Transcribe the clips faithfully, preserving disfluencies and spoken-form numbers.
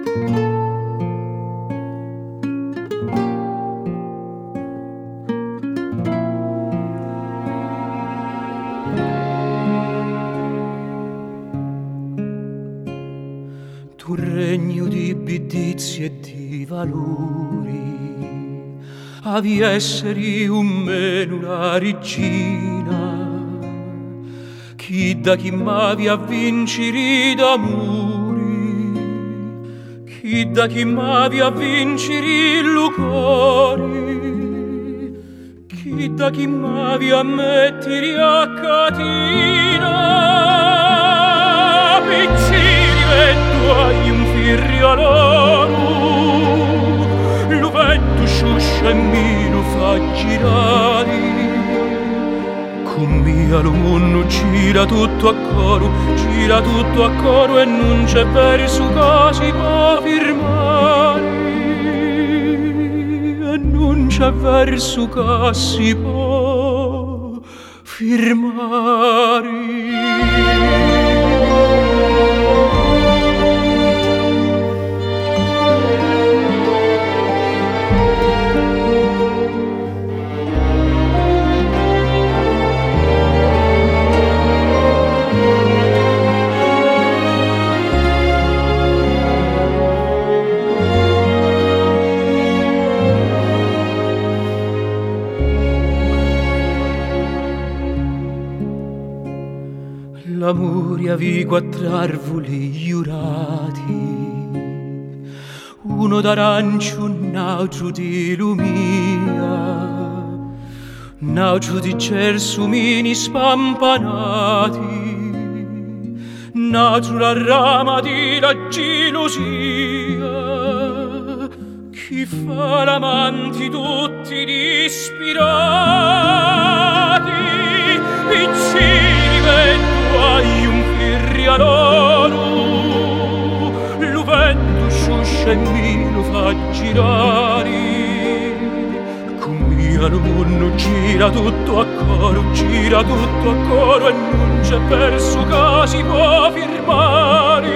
Tu regno di biddizi e di valori, avi esseri un meno una regina, chi da chi m'avi a vincere d'amori, chi da chi m'avi a vincere lucori, chi da chi m'avi a mettere a catina, piccini vetto hai un firrialoro, l'uvetto sciuscia e mi lo fa girare, con mia lo mondo gira tutto a coro, gira tutto a coro e non c'è verso che si può firmare, e non c'è verso che si può firmare. L'amore avi quattr'arvoli giurati, uno d'arancio, un altro di lumia, un altro di gelsomini spampanati, un altro la rama di la gelosia, chi fa l'amanti tutti dispirati, piccini vetto hai un firrialoro, l'uvetto sciuscia e mi lo fa girare, con mia lo mondo gira tutto a coro, gira tutto a coro e non c'è verso che si può firmare,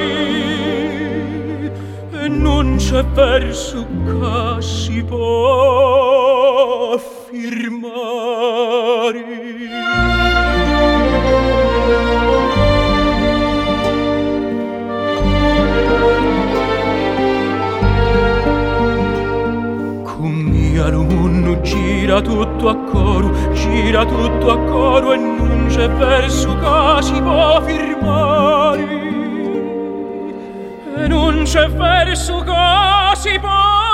e non c'è verso che si può firmare. Lo mondo gira tutto a coro, gira tutto a coro e non c'è verso che si può firmare, e non c'è verso che si può